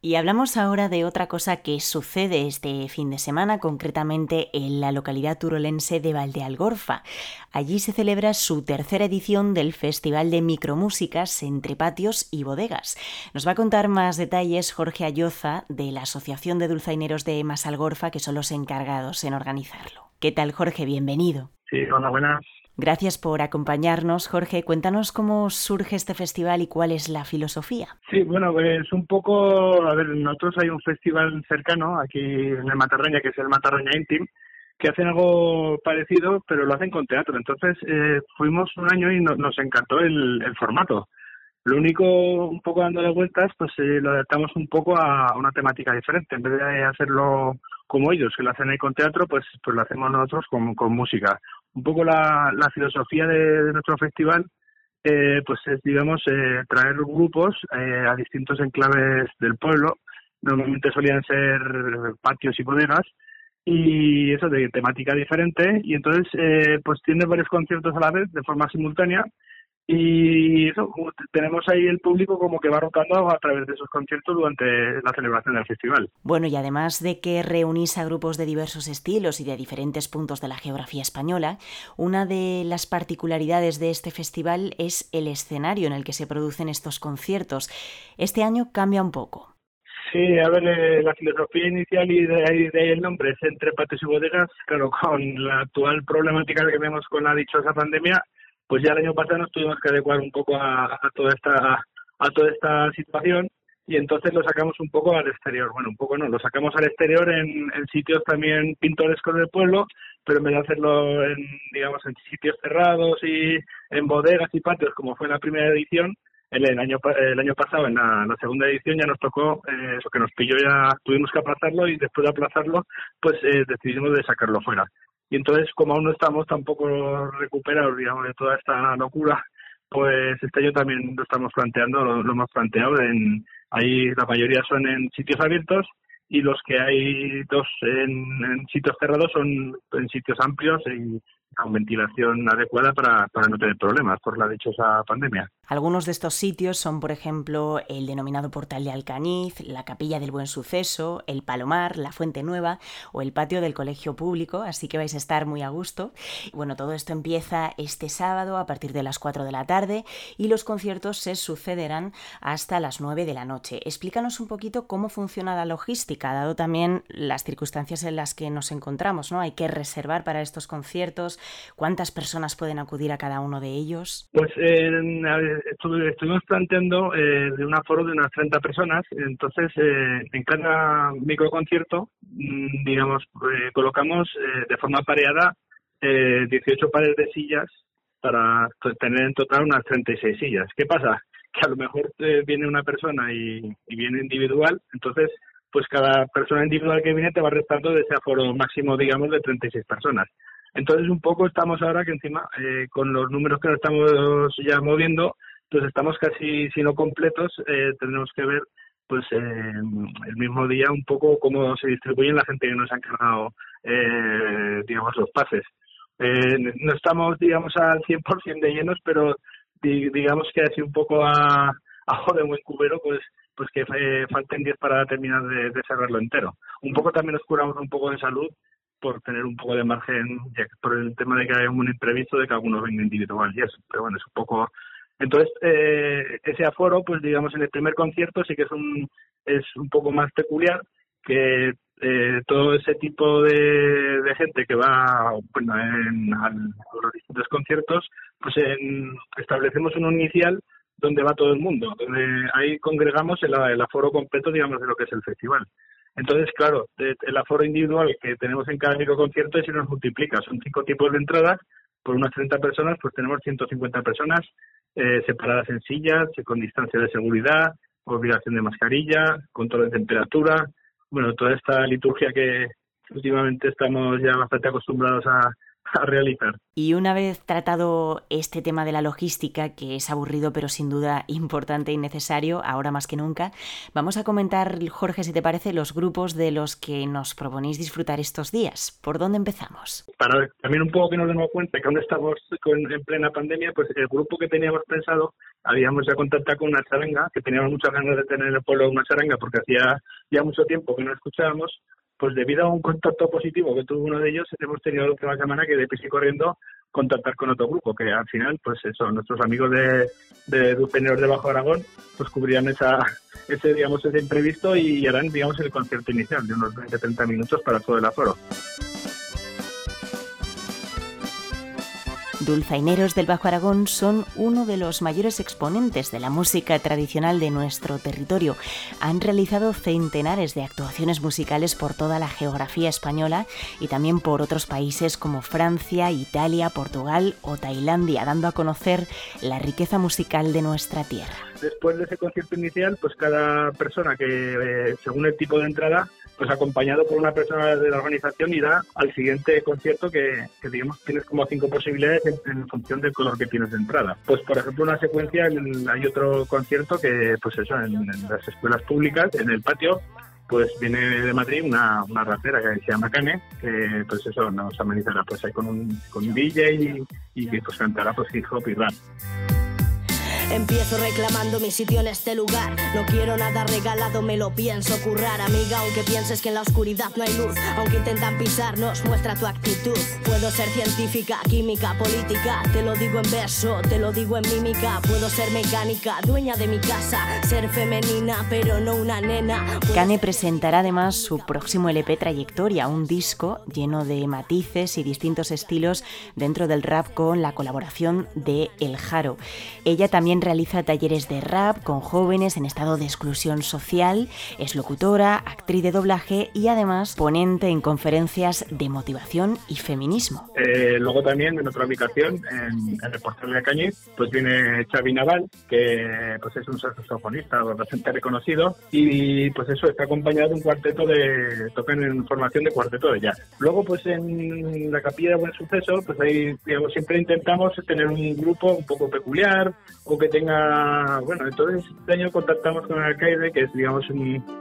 Y hablamos ahora de otra cosa que sucede este fin de semana, concretamente en la localidad turolense de Valdealgorfa. Allí se celebra su tercera edición del Festival de Micromúsicas entre patios y bodegas. Nos va a contar más detalles Jorge Ayoza, de la Asociación de Dulzaineros de Masalgorfa, que son los encargados en organizarlo. ¿Qué tal, Jorge? Bienvenido. Sí, hola, buenas. Gracias por acompañarnos, Jorge. Cuéntanos cómo surge este festival y cuál es la filosofía. Sí, bueno, pues un poco, a ver, nosotros hay un festival cercano aquí en el Matarraña, que es el Matarraña Intim, que hacen algo parecido, pero lo hacen con teatro. Entonces fuimos un año y nos encantó el formato. Lo único, un poco dándole vueltas, pues lo adaptamos un poco a una temática diferente. En vez de hacerlo como ellos, que lo hacen ahí con teatro, pues lo hacemos nosotros con música. Un poco la filosofía de nuestro festival, pues es, digamos, traer grupos a distintos enclaves del pueblo. Normalmente solían ser patios y bodegas, y eso de temática diferente, y entonces pues tiene varios conciertos a la vez, de forma simultánea. Y eso, tenemos ahí el público como que va rotando a través de esos conciertos durante la celebración del festival. Bueno, y además de que reunís a grupos de diversos estilos y de diferentes puntos de la geografía española, una de las particularidades de este festival es el escenario en el que se producen estos conciertos. Este año cambia un poco. Sí, a ver, la filosofía inicial y de ahí el nombre es entre patios y bodegas. Claro, con la actual problemática que vemos con la dichosa pandemia, pues ya el año pasado nos tuvimos que adecuar un poco a toda esta situación, y entonces lo sacamos un poco al exterior. Bueno, un poco no, lo sacamos al exterior en sitios también pintorescos del pueblo, pero en vez de hacerlo digamos, en sitios cerrados y en bodegas y patios como fue en la primera edición, el año pasado, en la segunda edición, ya nos tocó eso, que nos pilló, ya tuvimos que aplazarlo, y después de aplazarlo, pues decidimos de sacarlo fuera. Y entonces, como aún no estamos tampoco recuperados, digamos, de toda esta locura, pues este año también lo estamos planteando, lo hemos planteado. Ahí la mayoría son en sitios abiertos, y los que hay dos en sitios cerrados son en sitios amplios y con ventilación adecuada para no tener problemas por la dichosa pandemia. Algunos de estos sitios son, por ejemplo, el denominado Portal de Alcañiz, la Capilla del Buen Suceso, el Palomar, la Fuente Nueva o el patio del Colegio Público, así que vais a estar muy a gusto. Bueno, todo esto empieza este sábado a partir de las 4 de la tarde y los conciertos se sucederán hasta las 9 de la noche. Explícanos un poquito cómo funciona la logística, dado también las circunstancias en las que nos encontramos, ¿no? Hay que reservar para estos conciertos. ¿Cuántas personas pueden acudir a cada uno de ellos? Pues estuvimos planteando de un aforo de unas 30 personas. Entonces en cada microconcierto, digamos, colocamos de forma pareada 18 pares de sillas para tener en total unas 36 sillas. ¿Qué pasa? Que a lo mejor viene una persona y viene individual, entonces pues cada persona individual que viene te va restando de ese aforo máximo, digamos, de 36 personas. Entonces un poco estamos ahora que encima, con los números que nos estamos ya moviendo, pues estamos casi, si no completos, tenemos que ver pues el mismo día un poco cómo se distribuyen la gente que nos ha encargado, digamos, los pases. No estamos, digamos, al 100% de llenos, pero digamos que así un poco a ojo de buen cubero, pues que falten 10 para terminar de cerrarlo entero. Un poco también nos curamos un poco de salud por tener un poco de margen, ya por el tema de que hay un imprevisto de que algunos vengan individual y eso, pero bueno, es un poco. Entonces ese aforo, pues digamos, en el primer concierto sí que es un poco más peculiar, que todo ese tipo de gente que va, bueno, a los distintos conciertos, pues establecemos uno inicial donde va todo el mundo, donde ahí congregamos el aforo completo, digamos, de lo que es el festival. Entonces, claro, el aforo individual que tenemos en cada microconcierto se nos multiplica. Son 5 tipos de entradas por unas 30 personas, pues tenemos 150 personas separadas en sillas, con distancia de seguridad, obligación de mascarilla, control de temperatura. Bueno, toda esta liturgia que últimamente estamos ya bastante acostumbrados a a realizar. Y una vez tratado este tema de la logística, que es aburrido pero sin duda importante y necesario, ahora más que nunca, vamos a comentar, Jorge, si te parece, los grupos de los que nos proponéis disfrutar estos días. ¿Por dónde empezamos? Para también un poco que nos demos cuenta que aún estamos en plena pandemia, pues el grupo que teníamos pensado, habíamos ya contactado con una charanga, que teníamos muchas ganas de tener en el pueblo una charanga, porque hacía ya mucho tiempo que no escuchábamos. Pues debido a un contacto positivo que tuvo uno de ellos, hemos tenido la última semana que deprisa y corriendo contactar con otro grupo, que al final, pues eso, nuestros amigos de Dulceineros de Bajo Aragón, pues cubrían ese imprevisto y harán, digamos, el concierto inicial de unos 20-30 minutos para todo el aforo. Dulzaineros del Bajo Aragón son uno de los mayores exponentes de la música tradicional de nuestro territorio. Han realizado centenares de actuaciones musicales por toda la geografía española y también por otros países como Francia, Italia, Portugal o Tailandia, dando a conocer la riqueza musical de nuestra tierra. Después de ese concierto inicial, pues cada persona que, según el tipo de entrada, pues acompañado por una persona de la organización, irá al siguiente concierto que digamos tienes como 5 posibilidades en función del color que tienes de entrada. Pues por ejemplo una secuencia, hay otro concierto que pues eso, en las escuelas públicas, en el patio, pues viene de Madrid una rapera que se llama Cane, que pues eso nos amenizará pues ahí con un DJ y que pues cantará pues hip hop y rap. Empiezo reclamando mi sitio en este lugar. No quiero nada regalado, me lo pienso currar. Amiga, aunque pienses que en la oscuridad no hay luz, aunque intentan pisarnos, muestra tu actitud. Puedo ser científica, química, política, te lo digo en verso, te lo digo en mímica. Puedo ser mecánica, dueña de mi casa, ser femenina, pero no una nena. Cane presentará además su próximo LP Trayectoria, un disco lleno de matices y distintos estilos dentro del rap con la colaboración de El Jaro. Ella también realiza talleres de rap con jóvenes en estado de exclusión social, es locutora, actriz de doblaje y además ponente en conferencias de motivación y feminismo. Luego también en otra ubicación, en el portal de Cañiz, pues viene Xavi Naval, que pues es un saxofonista bastante reconocido y pues eso está acompañado de un cuarteto tocan en formación de cuarteto de jazz. Luego pues en la Capilla de Buen Suceso, pues ahí digamos siempre intentamos tener un grupo un poco peculiar o que tenga, bueno, entonces este año contactamos con el Alcaide, que es, digamos, a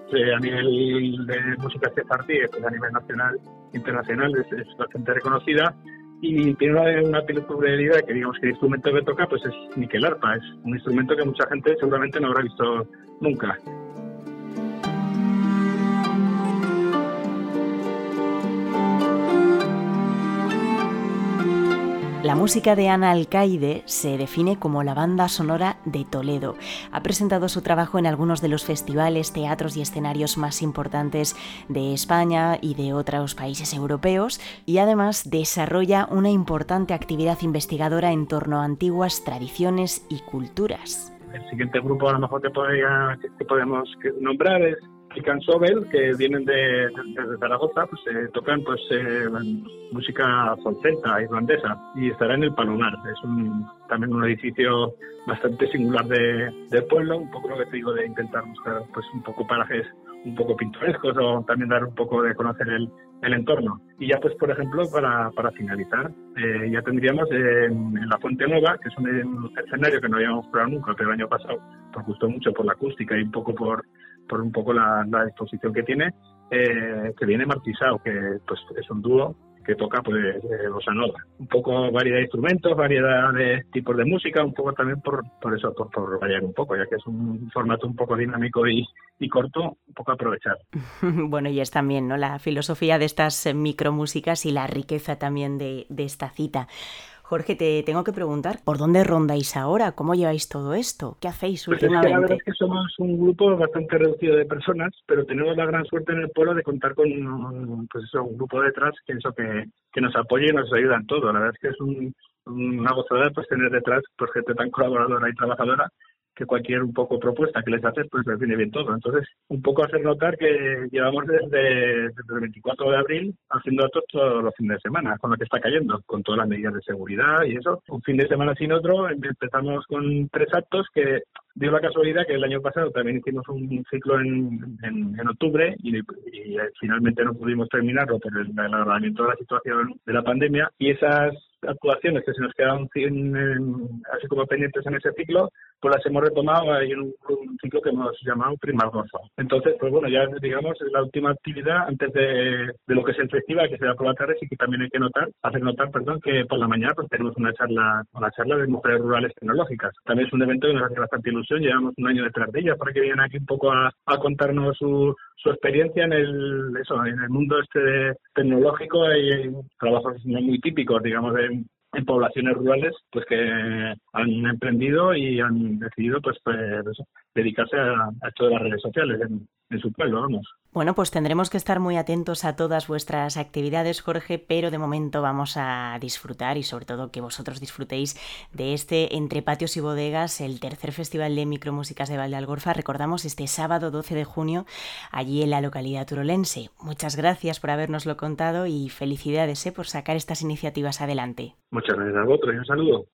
nivel de música sefardí, pues a nivel nacional, internacional, es bastante reconocida, y tiene una peculiaridad que, digamos, que el instrumento que toca, pues es níquel arpa, es un instrumento que mucha gente seguramente no habrá visto nunca. La música de Ana Alcaide se define como la banda sonora de Toledo. Ha presentado su trabajo en algunos de los festivales, teatros y escenarios más importantes de España y de otros países europeos y además desarrolla una importante actividad investigadora en torno a antiguas tradiciones y culturas. El siguiente grupo a lo mejor que podemos nombrar es Kikan Sobel, que vienen de Zaragoza, pues tocan pues música folclórica irlandesa y estará en el Palomar. Es también un edificio bastante singular del pueblo, un poco lo que te digo de intentar buscar pues un poco parajes un poco pintorescos o también dar un poco de conocer el entorno. Y ya pues por ejemplo para finalizar ya tendríamos en la Fuente Nueva, que es un escenario que no habíamos probado nunca, pero el año pasado nos gustó mucho por la acústica y un poco por un poco la exposición que tiene, que viene Martisao, que pues es un dúo que toca pues bossa nova. Un poco variedad de instrumentos, variedad de tipos de música, un poco también por variar un poco, ya que es un formato un poco dinámico y corto, un poco aprovechar. Bueno, y es también, ¿no?, la filosofía de estas micromúsicas y la riqueza también de esta cita. Jorge, te tengo que preguntar, ¿por dónde rondáis ahora? ¿Cómo lleváis todo esto? ¿Qué hacéis últimamente? Pues la verdad es que somos un grupo bastante reducido de personas, pero tenemos la gran suerte en el pueblo de contar con un grupo detrás que nos apoya y nos ayuda en todo. La verdad es que es una gozada pues tener detrás pues gente tan colaboradora y trabajadora cualquier un poco propuesta que les haces, pues les viene bien todo. Entonces, un poco hacer notar que llevamos desde el 24 de abril haciendo actos todos los fines de semana, con lo que está cayendo, con todas las medidas de seguridad y eso. Un fin de semana sin otro, empezamos con 3 actos que dio la casualidad que el año pasado también hicimos un ciclo en octubre y finalmente no pudimos terminarlo por el agravamiento de la situación de la pandemia, y esas actuaciones que se nos quedaban así como pendientes en ese ciclo, pues las hemos retomado en un ciclo que hemos llamado Primargozo. Entonces, pues bueno, ya digamos es la última actividad antes de lo que es el festival, que será por la tarde, y que también hay que hacer notar que por la mañana pues tenemos una charla de mujeres rurales tecnológicas. También es un evento que nos hace bastante ilusión, llevamos un año detrás de ellas para que vienen aquí un poco a contarnos su experiencia en el mundo tecnológico y trabajos no muy típicos, digamos, en poblaciones rurales, pues que han emprendido y han decidido pues dedicarse a esto de las redes sociales en su pueblo, vamos. Bueno, pues tendremos que estar muy atentos a todas vuestras actividades, Jorge, pero de momento vamos a disfrutar y sobre todo que vosotros disfrutéis de este Entre Patios y Bodegas, el tercer Festival de Micromúsicas de Valdealgorfa. Recordamos este sábado 12 de junio allí en la localidad turolense. Muchas gracias por habérnoslo contado y felicidades por sacar estas iniciativas adelante. Muchas gracias a vosotros y un saludo.